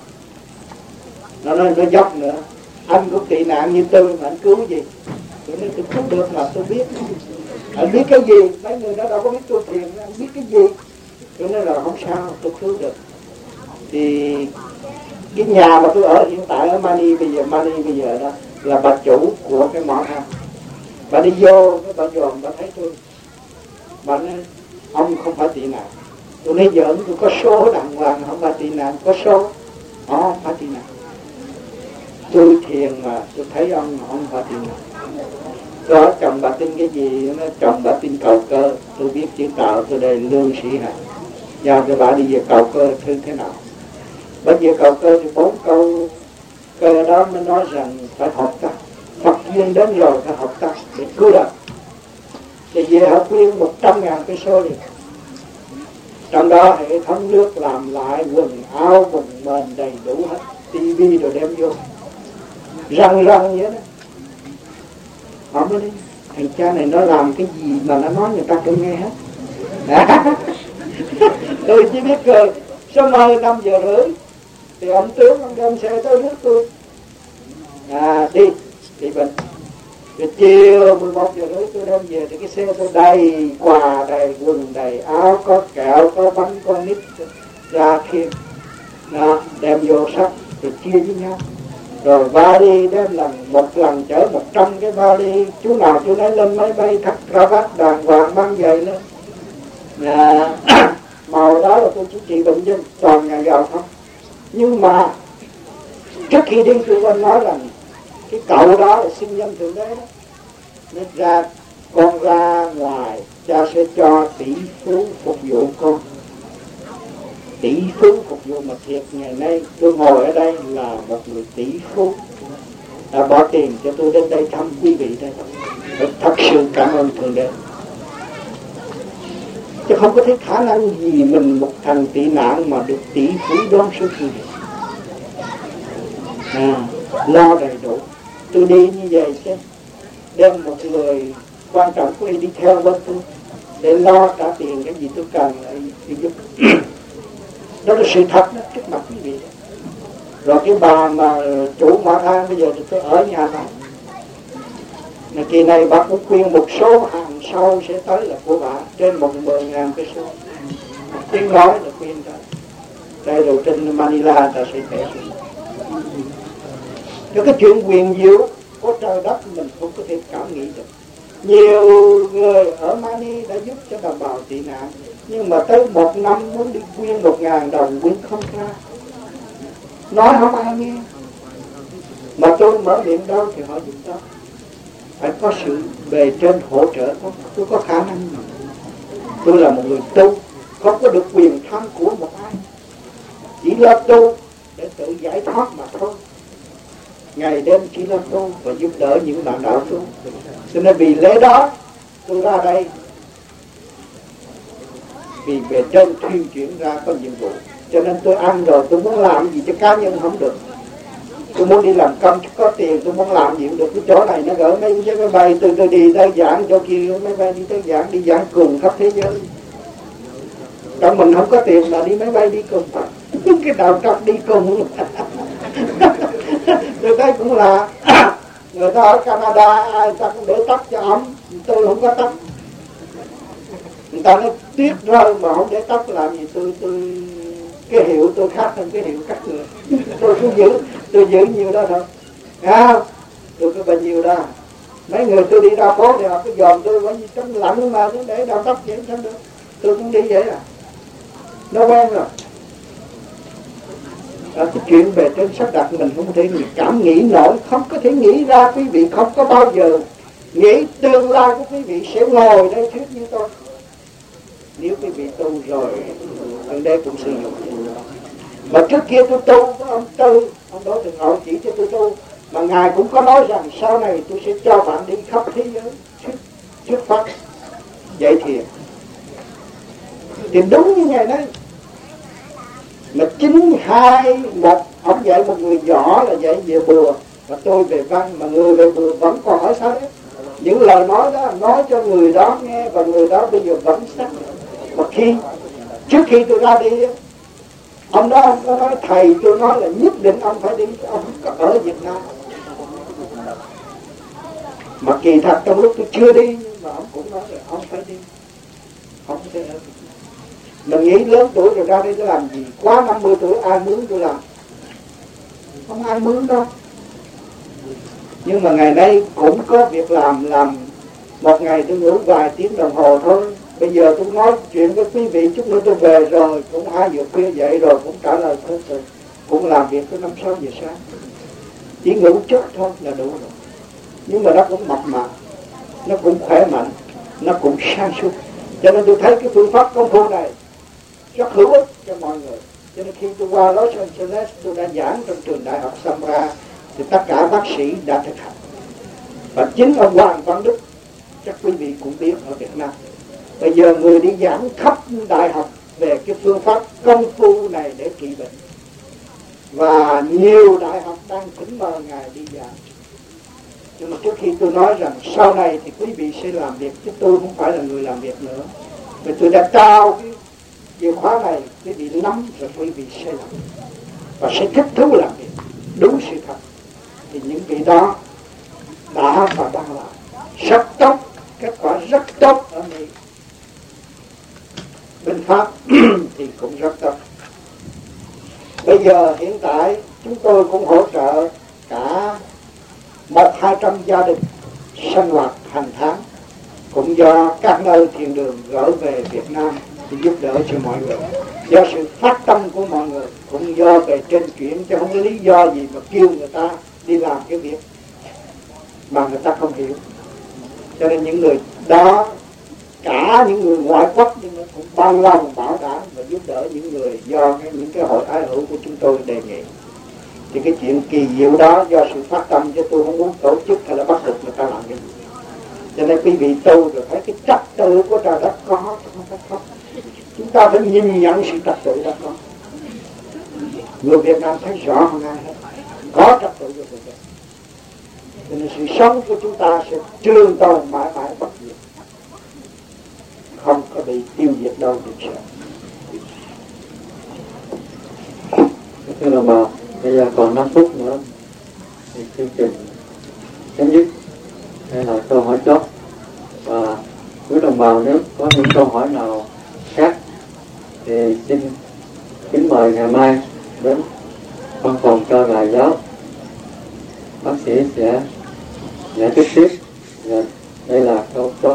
Nó nói nó dốc nữa, anh cũng tị nạn như tôi mà anh cứu gì. Tôi nói tôi cứu được mà tôi biết. Anh biết cái gì, mấy người đó đâu có biết tôi thiền, anh biết cái gì. Tôi nói là không sao, tôi cứu được. Thì cái nhà mà tôi ở hiện tại ở Mani bây giờ, Mani bây giờ đó là bà chủ của cái mỏ than. Bà đi vô, cái bà dòm, bà thấy tôi. Bà nói, ông không phải tị nạn. Tôi nói giỡn, tôi có số đàng hoàng, không phải tị nạn, có số. Họ không phải tị nạn. Tôi thiền mà, tôi thấy ông, ông phải tị nạn. Đó, chồng bà tin cái gì, nó chồng bà tin cầu cơ. tôi biết chữ tạo tôi đây lương sĩ hạnh, giao cho bà đi về cầu cơ thứ thế nào. Bây giờ cầu cơ thì bốn câu cơ đó mới nói rằng phải hợp tác, Phật duyên đến rồi phải hợp tác để cứu đời. Thì về học viên một trăm ngàn cây số đi, trong đó hệ thống nước làm lại, quần áo quần mền đầy đủ hết, tivi rồi đem vô răng răng vậy đó. Họ mới đi, thằng cha này nó làm cái gì mà nó nói người ta cũng nghe hết. À, tôi chỉ biết cười. Sớm mai năm giờ rưỡi thì ông tướng ông đem xe tới nước tôi, à đi đi bệnh. Rồi chiều mười một giờ rưỡi tôi đem về thì cái xe tôi đầy quà, đầy quần, đầy áo, có kẹo, có bánh, có nít ra khiêng, đó, đem vô sắp rồi chia với nhau. Rồi vali đem lần một lần chở một trăm cái vali, chú nào chú lấy lên máy bay thắt cravat đàng hoàng mang giày lên. À, màu đó là tôi chỉ trị bệnh nhân toàn nhà giàu không. Nhưng mà trước khi đi tôi quên nói rằng cái cậu đó là sinh nhân thượng đế đó, nên ra con ra ngoài cha sẽ cho tỷ phú phục vụ con. Tỷ phú phục vụ mà thiệt, ngày nay tôi ngồi ở đây là một người tỷ phú đã bỏ tiền cho tôi đến đây thăm quý vị đây. Tôi thật sự cảm ơn thượng đế, chứ không có thấy khả năng gì mình một thằng tị nạn mà được tỷ phú đón số quý vị. À, lo đầy đủ. Tôi đi như vậy chứ đem một người quan trọng của đi theo bên tôi để lo trả tiền cái gì tôi cần để giúp. Đó là sự thật đó, trước mặt quý vị đó. Rồi cái bà mà chủ mỏ than bây giờ thì tôi ở nhà bà. Mà kỳ này bà cũng khuyên một số hàng sau sẽ tới là của bà, trên một mười ngàn cái số. Tiếng nói là khuyên tới. Đây rồi trên Manila ta sẽ thể xuống. Cho cái chuyện quyền diệu của trời đất mình không có thể cảm nghĩ được. Nhiều người ở Mani đã giúp cho đồng bào tị nạn, nhưng mà tới một năm muốn đi quyên một ngàn đồng quyên không ra, nói không ai nghe. Mà tôi mở miệng đâu thì họ giúp đó. Phải có sự bề trên hỗ trợ. Tôi, tôi có khả năng mà. Tôi là một người tu, không có được quyền tham của một ai, chỉ lo tu để tự giải thoát mà thôi. Ngày đêm chỉ lo tu và giúp đỡ những bạn đạo tu. Cho nên vì lẽ đó tôi ra đây, vì bề trên thuyên chuyển ra có nhiệm vụ. Cho nên tôi ăn rồi tôi muốn làm gì cho cá nhân không được. Tôi muốn đi làm công có tiền, tôi muốn làm gì cũng được. Cái chỗ này nó gỡ mấy cái máy bay, tôi, tôi đi tới giảng, chỗ kia máy bay đi tới giảng, đi giảng cùng khắp thế giới. Trong mình không có tiền mà đi máy bay đi cùng. Cái đạo trọc đi cùng. Tôi thấy cũng là người ta ở Canada ai ta cũng để tóc cho ấm, tôi không có tóc. Người ta nói tuyết rơi mà không để tóc làm gì, tôi tôi cái hiệu tôi khác hơn cái hiệu các người. Tôi cũng giữ, tôi giữ nhiều đó thôi. À, tôi có bao nhiêu đó. Mấy người tôi đi ra phố thì họ cứ dòm tôi, bởi vì trong lạnh mà tôi để đầu tóc vậy sao được. Tôi cũng đi vậy à. Nó quen rồi. À, cái chuyện về trên sắp đặt mình không thể cảm nghĩ nổi, không có thể nghĩ ra. Quý vị không có bao giờ nghĩ tương lai của quý vị sẽ ngồi đây thuyết như tôi. Nếu quý vị tu rồi, thằng đế cũng sử dụng. Mà trước kia tôi tu với ông Tư, ông đó từng ngồi chỉ cho tôi tu. Mà Ngài cũng có nói rằng sau này tôi sẽ cho bạn đi khắp thế giới thuyết, thuyết pháp. Vậy thì thì đúng như ngày đấy. Mà chín hai một, ông dạy một người nhỏ là dạy về bùa, và tôi về văn, mà người về bùa vẫn còn ở sao đấy. Những lời nói đó nói cho người đó nghe, và người đó bây giờ vẫn sắc. Mà khi trước khi tôi ra đi, ông đó ông có nói thầy tôi nói là nhất định ông phải đi, ông có ở Việt Nam. Mà kỳ thật trong lúc tôi chưa đi, nhưng mà ông cũng nói là ông phải đi, không thể ở Việt Nam. Mình nghĩ lớn tuổi rồi ra đây tôi làm gì? Quá năm mươi tuổi ai mướn tôi làm? Không ai mướn đâu. Nhưng mà ngày nay cũng có việc làm, làm một ngày tôi ngủ vài tiếng đồng hồ thôi. Bây giờ tôi nói chuyện với quý vị, chút nữa tôi về rồi, cũng hai giờ khuya dậy rồi, cũng trả lời thôi rồi, cũng làm việc tới năm sáu giờ sáng. Chỉ ngủ chút thôi là đủ rồi. Nhưng mà nó cũng mập mạp, nó cũng khỏe mạnh, nó cũng sáng suốt. Cho nên tôi thấy cái phương pháp công phu này rất hữu ích cho mọi người. Cho nên khi tôi qua Los Angeles, tôi đã giảng trong trường đại học Samra, thì tất cả bác sĩ đã thực hành. Và chính ông Hoàng Văn Đức, chắc quý vị cũng biết ở Việt Nam, bây giờ người đi giảng khắp đại học về cái phương pháp công phu này để trị bệnh. Và nhiều đại học đang kính mời Ngài đi giảng. Nhưng mà trước khi tôi nói rằng sau này thì quý vị sẽ làm việc, chứ tôi không phải là người làm việc nữa. Vì tôi đã trao cái chìa khóa này, quý vị nắm rồi quý vị sẽ làm. Và sẽ thích thú làm việc, đúng sự thật. Thì những vị đó đã và đang làm rất tốt, kết quả rất tốt ở Mỹ. Bên Pháp thì cũng rất tốt. Bây giờ hiện tại chúng tôi cũng hỗ trợ cả một hai trăm gia đình sinh hoạt hàng tháng, cũng do các nơi thiền đường gửi về Việt Nam thì giúp đỡ cho mọi người. Do sự phát tâm của mọi người, cũng do về trên chuyển, chứ không có lý do gì mà kêu người ta đi làm cái việc mà người ta không hiểu. Cho nên những người đó, cả những người ngoại quốc nhưng mà cũng bằng lòng bảo đảm và giúp đỡ những người do cái, những cái hội ái hữu của chúng tôi đề nghị. Thì cái chuyện kỳ diệu đó do sự phát tâm, chứ tôi không muốn tổ chức hay là bắt buộc người ta làm cái gì. Cho nên quý vị tu rồi thấy cái trật tự của trời đất có, không phải không. Chúng ta phải nhìn nhận sự trật tự đó có. Người Việt Nam thấy rõ hơn ai hết, có trật tự của Việt Nam. Cho nên sự sống của chúng ta sẽ trường tồn mãi mãi bất diệt, không có bị tiêu diệt đâu được sợ. Thưa đồng bào, bây giờ còn năm phút nữa thì chương trình chấm dứt. Đây là câu hỏi chót, và quý đồng bào nếu có những câu hỏi nào khác thì xin kính mời ngày mai đến văn phòng cho Ngài giáo, bác sĩ sẽ giải thích tiếp. Và đây là câu chót.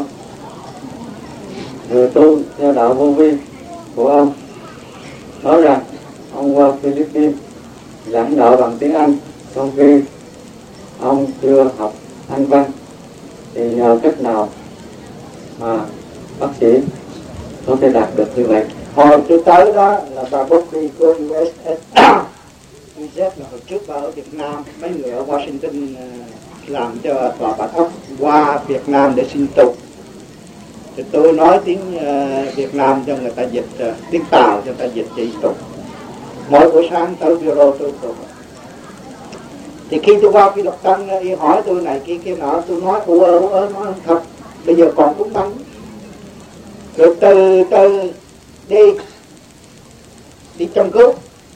Người tu theo đạo vô vi của ông nói rằng ông qua Philippines giảng đạo bằng tiếng Anh, trong khi ông chưa học Anh văn, thì nhờ cách nào mà bác sĩ có thể đạt được như vậy? Hồi tôi tới đó là bà Bobby của u ét ét u ét là hồi trước bà ở Việt Nam, mấy người ở Washington làm cho tòa bạch ốc qua Việt Nam để xin tu. Thì tôi nói tiếng uh, Việt Nam cho người ta dịch, uh, tiếng Tàu cho người ta dịch chỉ tu. Mỗi buổi sáng tới bureau tôi tu. Thì khi tôi qua Phi Lục Tân y hỏi tôi này kia kia nọ, tôi nói ủa ủa ủa nói thật, bây giờ còn cũng bắn. Rồi từ từ đi đi chăm cứu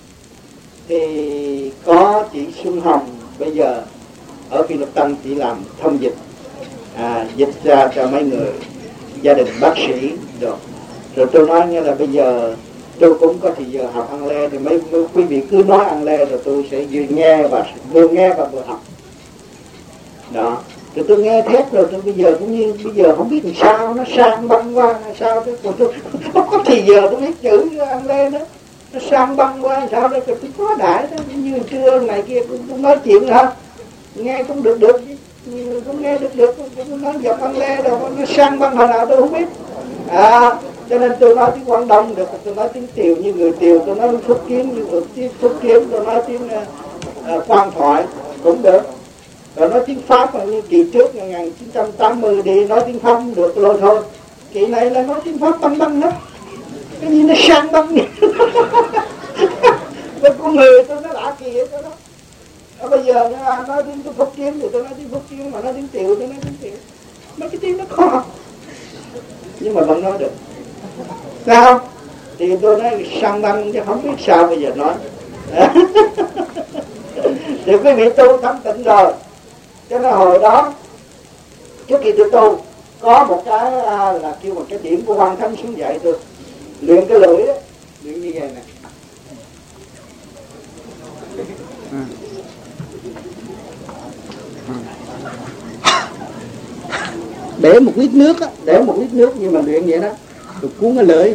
thì có chị Xuân Hồng bây giờ ở Phi Lục Tân chỉ làm thông dịch, à, dịch ra cho mấy người gia đình bác sĩ được. Rồi tôi nói nghe là bây giờ tôi cũng có thì giờ học ăn le, thì mấy, mấy quý vị cứ nói ăn le rồi tôi sẽ vừa nghe và vừa nghe và vừa học đó. Rồi tôi nghe thét rồi tôi bây giờ cũng như bây giờ không biết làm sao, nó sang băng qua làm sao đó. Còn tôi không có thì giờ tôi biết chữ ăn le đó, nó sang băng qua làm sao đó. Rồi tôi có đại đó, như trưa này kia cũng, cũng nói chuyện hả, nghe cũng được được chứ, cũng nghe được được, cũng nói giọng ăn le đâu, nó sang băng hồi nào tôi không biết. À, cho nên tôi nói tiếng Quảng Đông được, tôi nói tiếng Tiều như người Tiều, tôi nói Phúc Kiến như người tiếng Phúc Kiến, tôi nói tiếng uh, uh, Quan Thoại cũng được. Rồi nói tiếng Pháp là như kỳ trước một nghìn chín trăm tám mươi đi nói tiếng Pháp cũng được rồi thôi. Kỳ này là nói tiếng Pháp băng băng hết, cái gì nó sang băng vậy. Với con người tôi nó lạ kỳ hết đó. Ở bây giờ nó nói tiếng Phúc Kiến thì tôi nói tiếng Phúc Kiến, mà nói tiếng Tiều tôi nói tiếng Tiều. Mấy cái tiếng nó khó nhưng mà vẫn nói được. Sao? Thì tôi nói sang băng chứ không biết sao bây giờ nói. Thì quý vị tu thấm tịnh rồi. Cho nên hồi đó trước khi tôi tu có một cái là kêu một cái điểm của Hoàng Thánh xuống dạy tôi luyện cái lưỡi đó, luyện như vậy nè. Để một lít nước á, để một lít nước như mà luyện vậy đó, rồi cuốn cái lưỡi.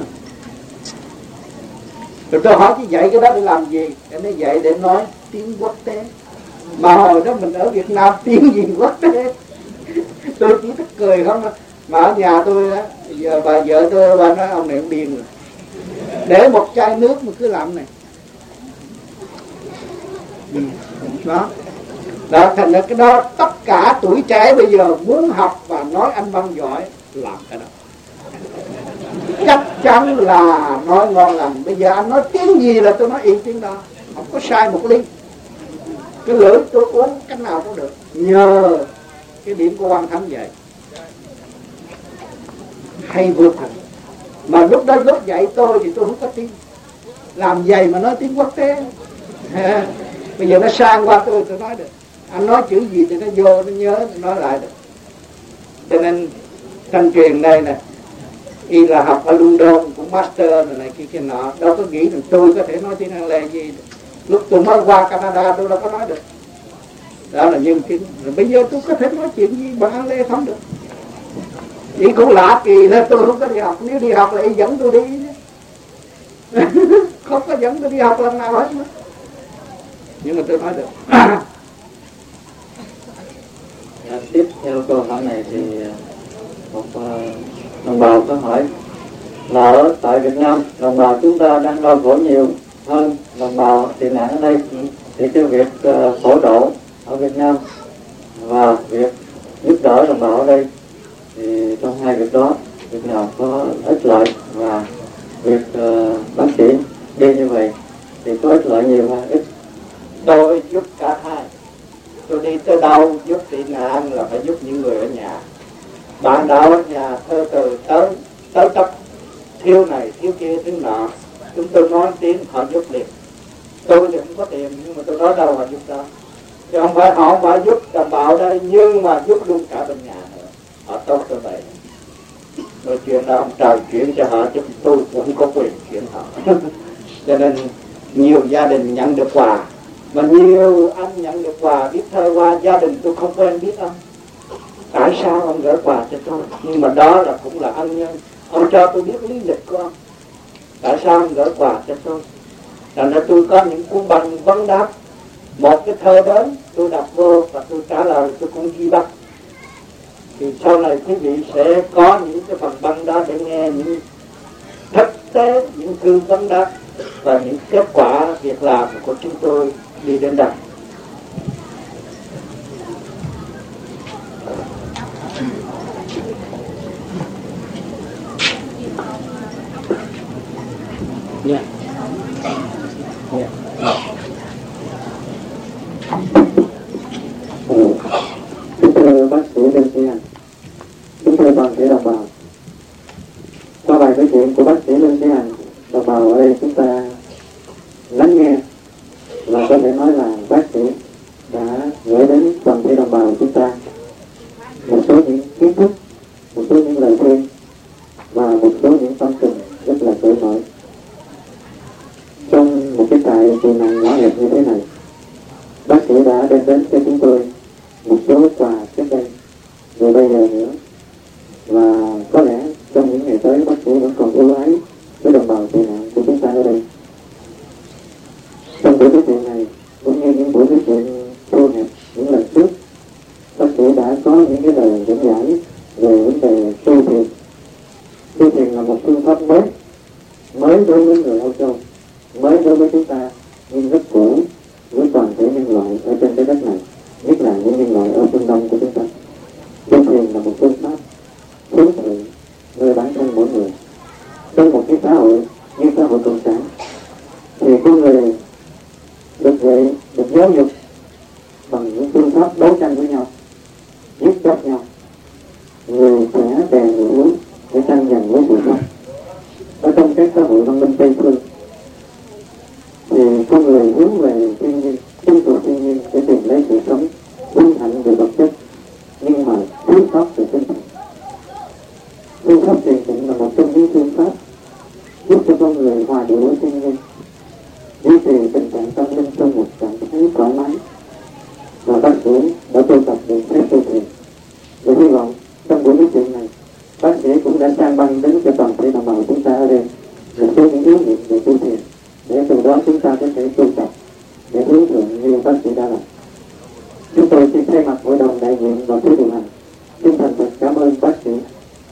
Rồi tôi hỏi chứ dạy cái đó để làm gì? Em nói dạy để nói tiếng quốc tế. Mà hồi đó mình ở Việt Nam tiếng gì quốc tế? Tôi chỉ thích cười không. Mà ở nhà tôi á, giờ bà vợ tôi bà nói ông này ông điên rồi, để một chai nước mà cứ làm này. Đó, đó thành ra cái đó tất cả tuổi trẻ bây giờ muốn học và nói anh văn giỏi làm cái đó chắc chắn là nói ngon lành. Bây giờ anh nói tiếng gì là tôi nói y tiếng đó, không có sai một ly. Cái lưỡi tôi uống cách nào cũng được, nhờ cái điểm của Quan Thánh vậy hay vượt thần. Mà lúc đó lúc dạy tôi thì tôi không có tiếng, làm vậy mà nói tiếng quốc tế. Bây giờ nó sang qua tôi tôi nói được, anh nói chữ gì thì nó vô nó nhớ nó nói lại được. Cho nên thanh truyền đây nè, y là học ở London cũng master này, này kia kia nọ, đâu có nghĩ rằng tôi có thể nói tiếng Anh lê gì. Lúc tôi mới qua Canada tôi đâu có nói được. Đó là nhân chứng. Rồi bây giờ tôi có thể nói chuyện gì bằng Anh lê không được. Chỉ cũng lạ kỳ là tôi không có đi học. Nếu đi học là y dẫn tôi đi. Không có dẫn tôi đi học lần nào hết nữa. Nhưng mà tôi nói được. À, tiếp theo câu hỏi này thì một uh, đồng bào có hỏi là ở tại Việt Nam đồng bào chúng ta đang đau khổ nhiều hơn đồng bào tị nạn ở đây, thì cái việc uh, phổ độ ở Việt Nam và việc giúp đỡ đồng bào ở đây thì trong hai việc đó việc nào có ích lợi, và việc uh, bác sĩ đi như vậy thì có ích lợi nhiều hay ít? Tôi giúp cả hai. Tôi đi tới đâu giúp tị nạn là phải giúp những người ở nhà. Bạn đạo ở nhà thơ từ tới tới tập thiếu này thiếu kia thiếu nọ, chúng tôi nói tiếng họ giúp liền. Tôi thì không có tiền nhưng mà tôi nói đâu họ giúp đâu. Chứ không phải họ phải giúp đồng bào đây nhưng mà giúp luôn cả bên nhà nữa. Họ tốt như vậy. Rồi chuyện đó ông trời chuyển cho họ chứ tôi cũng không có quyền chuyển họ. Cho nên nhiều gia đình nhận được quà, mà nhiều anh nhận được quà biết thơ qua gia đình tôi không quen biết ông. Tại sao ông gửi quà cho tôi? Nhưng mà đó là cũng là ân nhân. Ông cho tôi biết lý lịch của ông. Tại sao ông gửi quà cho tôi? Thành ra tôi có những cuốn băng vấn đáp. Một cái thơ đến tôi đọc vô và tôi trả lời, tôi cũng ghi bắt. Thì sau này quý vị sẽ có những cái phần băng đó để nghe những thực tế, những cư vấn đáp và những kết quả việc làm của chúng tôi đi đến đâu. Yeah. Yeah. Kính thưa bác sĩ Đinh Sĩ Hằng, kính thưa toàn thể đồng bào, qua bài nói chuyện của bác sĩ Đinh Sĩ Hằng, đồng bào ở đây chúng ta lắng nghe và có thể nói là bác sĩ đã gửi đến toàn thể đồng bào chúng ta một số những kiến thức, một số những lời khuyên và một số những tâm tình rất là cởi mở. Trong một cái trại tị nạn nhỏ hẹp như thế này, bác sĩ đã đem đến cho chúng tôi một số quà trước đây, rồi bây giờ nữa, và có lẽ trong những ngày tới bác sĩ vẫn còn ưu ái với đồng bào tị nạn của chúng ta ở đây. Trong buổi nói chuyện này cũng như những buổi nói chuyện thu hẹp những lần trước, bác sĩ đã có những cái lời dẫn giải về vấn đề tu thiền. Tu thiền là một phương pháp mới, mới đối với người Âu Châu, mới đối với chúng ta, nhưng rất cũ với toàn thể nhân loại ở trên cái đất này, nhất là những nhân loại ở phương Đông của chúng ta. Tu thiền là một phương pháp hướng thượng nơi bản thân mỗi người. Trong một cái xã hội như xã hội cộng sản thì con người được dạy, được giáo dục bằng những phương pháp đấu tranh với nhau, giết chóc nhau, người khỏe đè người yếu để tranh giành với sự sống. Ở trong các xã hội văn minh Tây phương thì con người hướng về thiên nhiên, tuân thủ thiên nhiên để tìm lấy sự sống, vinh hạnh về vật chất, nhưng mà thiếu sót về tinh thần. Phương pháp thiền định là một trong những phương pháp giúp cho con người hòa điệu với thiên nhiên, duy trì tình trạng tâm linh trong một trạng thái thoải mái. Và bác sĩ đã tu tập được phép tu thiền. Và hy vọng trong buổi nói chuyện này, bác sĩ cũng đã sang băng đến cho toàn thể đồng bào chúng ta ở đây một số những ý niệm về tu thiền, để từ đó chúng ta có thể tu tập để hướng thượng như bác sĩ đã làm. Chúng tôi xin thay mặt hội đồng đại diện và phía điều hành chân thành thật cảm ơn bác sĩ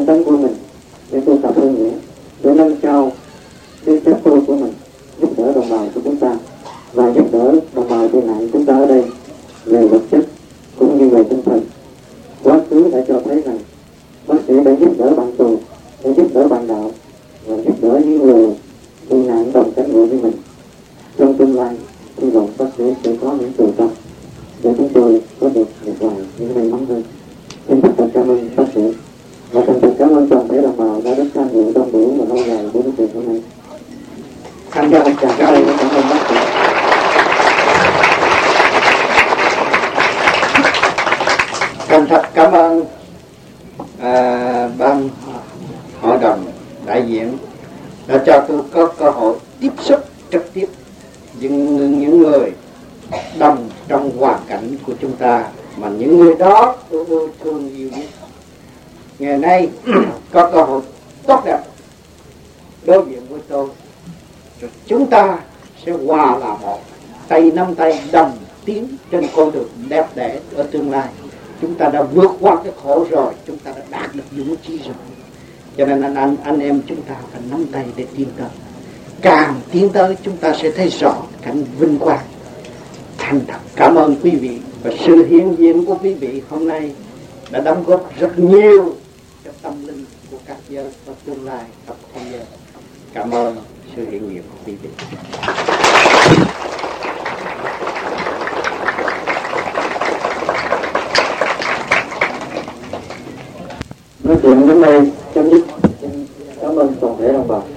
tấn của mình để tu tập hơn nữa, để nâng cao cái chất tu của mình, giúp đỡ đồng bào của chúng ta và giúp đỡ đồng bào tị nạn chúng ta ở đây về vật chất cũng như về tinh thần. Quá khứ đã cho thấy rằng bác sĩ đã giúp đỡ bạn tù, đã giúp đỡ bạn đạo và giúp đỡ những người tị nạn đồng cảnh ngộ với mình. Trong tương lai hy vọng bác sĩ sẽ có những từ tâm để chúng tôi có được một vài những may mắn hơn. Xin thật cảm ơn bác sĩ và thành thật cảm ơn toàn thể đồng bào đã đến tham dự đông đủ và lâu dài của chương trình hôm nay. Thành ra chào cảm ơn cảm ơn bác sĩ. Thành thật cảm ơn à, ban hội đồng đại diện đã cho tôi có cơ hội tiếp xúc trực tiếp những những người đồng trong hoàn cảnh của chúng ta, mà những người đó tôi yêu thương yêu biết. Ngày nay có cơ hội tốt đẹp đối diện với tôi, rồi chúng ta sẽ hòa là một, tay nắm tay đồng tiến trên con đường đẹp đẽ ở tương lai. Chúng ta đã vượt qua cái khổ rồi, chúng ta đã đạt được dũng chí rồi, cho nên anh anh anh em chúng ta phải nắm tay để tiến tới. Càng tiến tới chúng ta sẽ thấy rõ cảnh vinh quang. Thành thật cảm ơn quý vị, và sự hiện diện của quý vị hôm nay đã đóng góp rất nhiều cho tâm linh của các giới và tương lai khắp thế giới. Cảm ơn sự hiện diện của quý vị. Nói chuyện đến đây chấm dứt. Cảm ơn toàn thể đồng bào.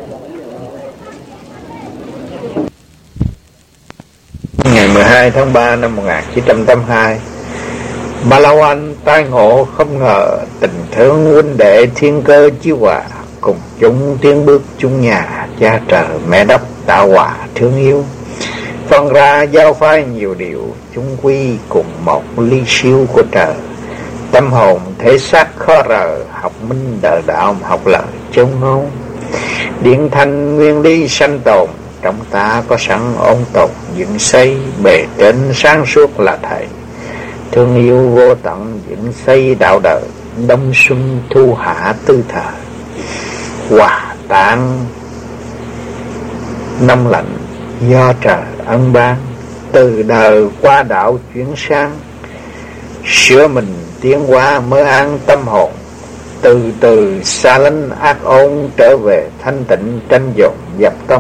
Ngày mười hai tháng ba năm một nghìn chín trăm tám mươi hai, Ba La Oanh tai ngộ không ngờ, tình thương huynh đệ thiên cơ chiếu hòa, cùng chúng tiến bước chung nhà, cha trời mẹ đất tạo hòa thương yêu. Phân ra giao phái nhiều điều, chung quy cùng một ly siêu của trời. Tâm hồn thể xác khó rời, học minh đời đạo học lời chung ngôn. Điện thành nguyên lý sanh tồn, trong ta có sẵn ôn tồn dựng xây, bề trên sáng suốt là thầy. Thương yêu vô tận dựng xây đạo đời, đông xuân thu hạ tư thời. Hòa tạng năm lạnh do trời ân ban, từ đời qua đạo chuyển sang. Sửa mình tiến hóa mới an tâm hồn, từ từ xa lánh ác ôn trở về thanh tịnh tranh dồn dập tâm.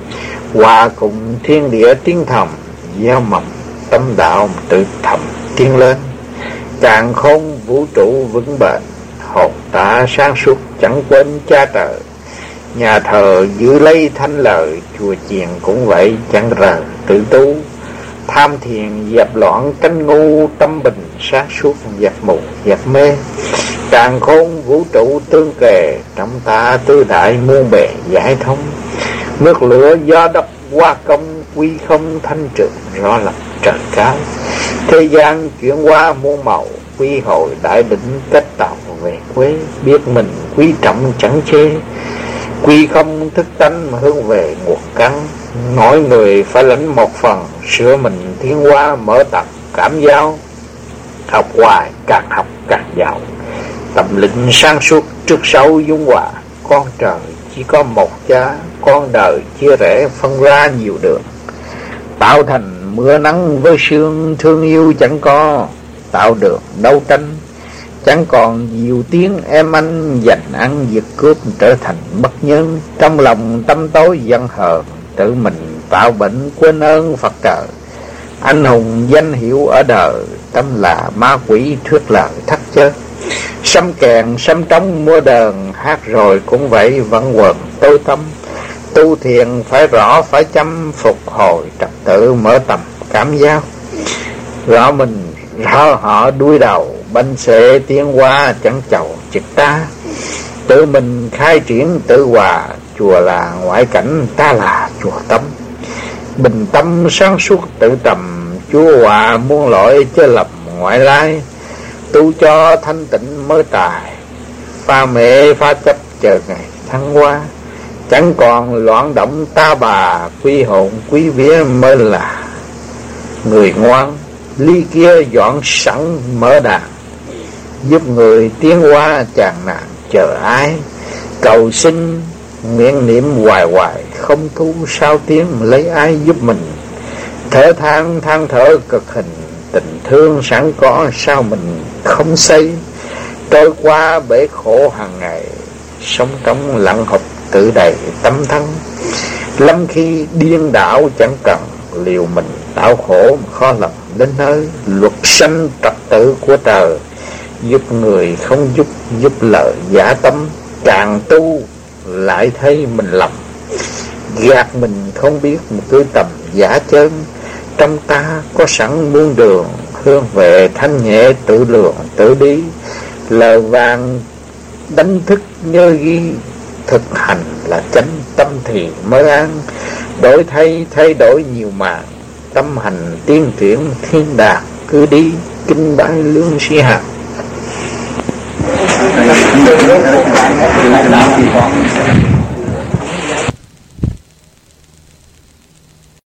Hòa cùng thiên địa tiếng thầm, gieo mầm tâm đạo tự thầm tiến lên. Càn khôn vũ trụ vững bền, hồn ta sáng suốt chẳng quên cha trời. Nhà thờ giữ lấy thánh lời, chùa chiền cũng vậy chẳng rờ tự tu. Tham thiền dẹp loạn cánh ngu, tâm bình sáng suốt dẹp mù dẹp mê. Càn khôn vũ trụ tương kề, trong ta tư đại muôn bề giải thông. Nước lửa gió đất hoa công, quy không thanh trực rõ lập trời cao. Thế gian chuyển qua muôn màu, quy hồi đại định kết tạo về quê. Biết mình quý trọng chẳng chê, quy không thức tánh mà hướng về nguồn căn. Mỗi người phải lãnh một phần, sửa mình tiến hóa mở tập cảm giáo. Học hoài càng học càng giàu, tâm linh sáng suốt trước sau dung hòa. Con trời chỉ có một cha, con đời chia rẽ phân ra nhiều đường. Tạo thành mưa nắng với sương, thương yêu chẳng có. Tạo được đấu tranh, chẳng còn nhiều tiếng em anh giành ăn giật cướp trở thành bất nhân. Trong lòng tâm tối giận hờn, tự mình tạo bệnh quên ơn Phật trời. Anh hùng danh hiệu ở đời, tâm là ma quỷ thuyết lời thắt chớ. Sấm kèn sấm trống mua đờn, hát rồi cũng vậy vẫn quần tôi tâm. Tu thiền phải rõ phải chăm, phục hồi trật tự mở tầm cảm giác. Rõ mình rõ họ đuôi đầu, bánh xệ tiến hóa chẳng chầu chịch ta. Tự mình khai triển tự hòa, chùa là ngoại cảnh ta là chùa tâm. Bình tâm sáng suốt tự trầm, chúa hòa muôn lỗi chớ lập ngoại lai. Tu cho thanh tịnh mới tài, pha mẹ pha chấp chờ ngày thăng hoa. Chẳng còn loạn động ta bà, quy hồn quý vía mới là người ngoan. Ly kia dọn sẵn mở đàn, giúp người tiến hóa chàng nạn chờ ai, cầu xin nguyện niệm hoài hoài, không thu sao tiếng lấy ai giúp mình. Thở than than thở cực hình, tình thương sẵn có sao mình không xây. Trôi qua bể khổ hàng ngày, sống trong lặng học tự đầy tâm thân. Lâm khi điên đảo chẳng cần liều mình, đau khổ khó lòng đến nơi. Luật sanh trật tự của trời, giúp người không giúp, giúp lời giả tâm. Càng tu lại thấy mình lầm, gạt mình không biết một cứ tầm giả chân. Trong ta có sẵn muôn đường, hương về thanh nhẹ tự lượng tự đi. Lời vàng đánh thức nhớ ghi, thực hành là chánh tâm thì mới an. Đổi thay thay đổi nhiều màn, tâm hành tiên triển thiên đàng cứ đi. Kinh bái lương sĩ hạt.